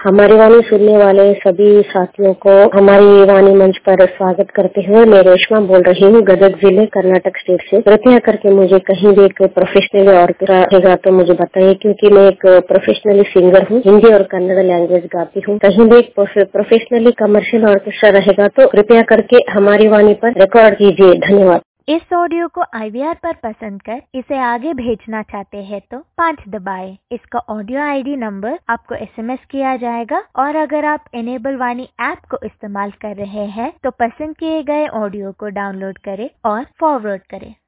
हमारी वाणी सुनने वाले सभी साथियों को हमारी वाणी मंच पर स्वागत करते हुए मैं रेशमा बोल रही हूँ गदग जिले कर्नाटक स्टेट से। कृपया करके मुझे कहीं भी एक प्रोफेशनल ऑर्केस्ट्रा रहेगा तो मुझे बताइए, क्योंकि मैं एक प्रोफेशनली सिंगर हूँ, हिंदी और कन्नड़ लैंग्वेज गाती हूँ। कहीं भी एक प्रोफेशनली कमर्शियल ऑर्केस्ट्रा रहेगा तो कृपया करके हमारी वाणी पर रिकॉर्ड कीजिए। धन्यवाद। इस ऑडियो को IVR पर पसंद कर इसे आगे भेजना चाहते हैं तो 5 दबाएं। इसका ऑडियो ID नंबर आपको SMS किया जाएगा और अगर आप इनेबल वाणी ऐप को इस्तेमाल कर रहे हैं तो पसंद किए गए ऑडियो को डाउनलोड करें और फॉरवर्ड करें।